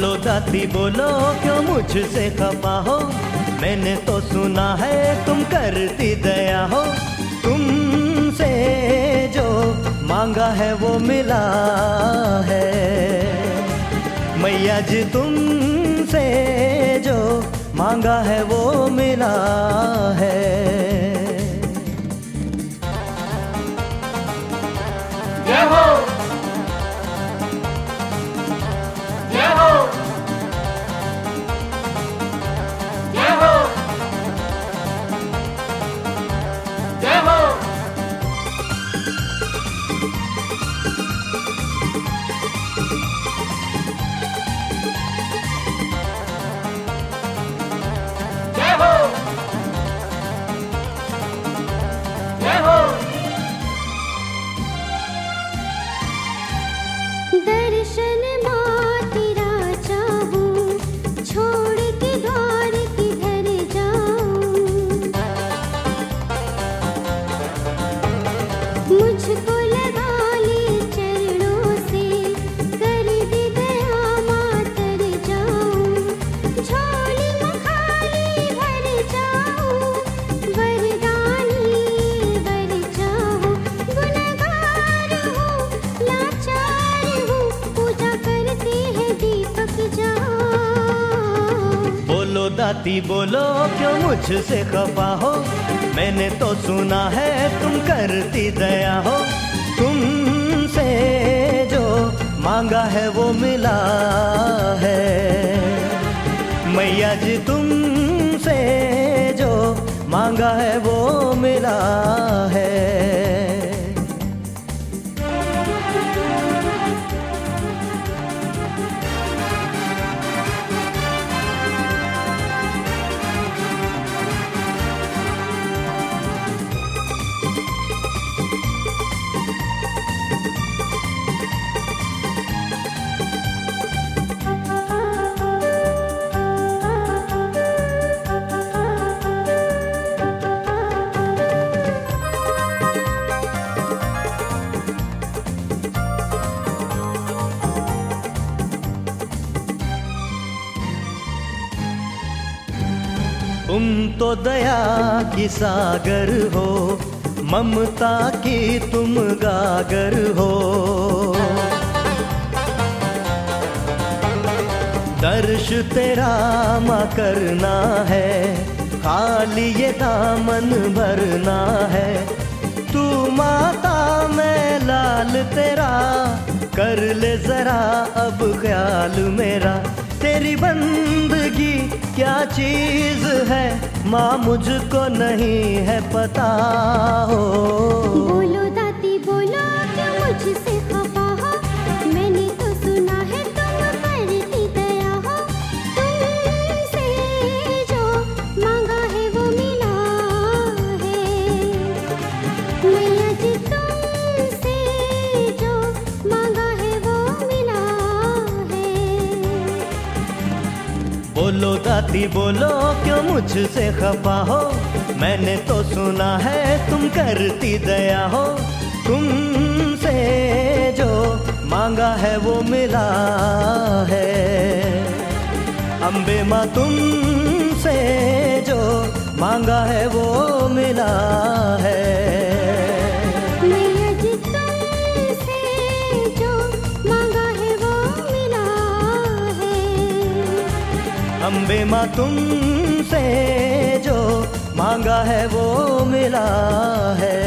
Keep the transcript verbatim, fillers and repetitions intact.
बोलो दाती बोलो क्यों मुझसे खफा हो, मैंने तो सुना है तुम करती दया हो। तुमसे जो मांगा है वो मिला है, मैया जी तुमसे जो मांगा है वो मिला है। जय हो, जय हो, जय हो, जय हो। दर्शन माँ तेरा चाहूं, छोड़ के द्वार किधर जाऊं। मुझको लगा ले चरणों से, कर दे दया माँ तर जाऊं। झोली में खाली भर जाऊं, वरदानी वर चाहूं। गुनहगार हूँ लाचार हूँ, पूजा करते हैं दीपक जाऊं। बोलो दाती बोलो क्यों मुझसे खफा हो, मैंने तो सुना है तुम करती दया हो। तुमसे जो मांगा है वो मिला है, मैया जी तुमसे जो मांगा है वो मिला है। तुम तो दया की सागर हो, ममता की तुम गागर हो। दर्श तेरा माँ करना है, खाली ये दामन भरना है। तू माता मैं लाल तेरा, कर ले जरा अब ख्याल मेरा। तेरी बंदगी क्या चीज है माँ मुझको नहीं है पता हो। बोलो दाती बोलो क्यों मुझसे खफा हो, मैंने तो सुना है तुम करती दया हो। तुमसे जो मांगा है वो मिला है, मैया जी तुमसे जो मांगा है वो मिला है। बोलो दाती बोलो क्यों मुझसे खफा हो, मैंने तो सुना है तुम करती दया हो। तुमसे जो मांगा है वो मिला है, अम्बे माँ तुमसे जो मांगा है वो मिला है। मैया जी तुमसे जो मांगा है वो मिला है, अम्बे माँ तुमसे जो मांगा है वो मिला है।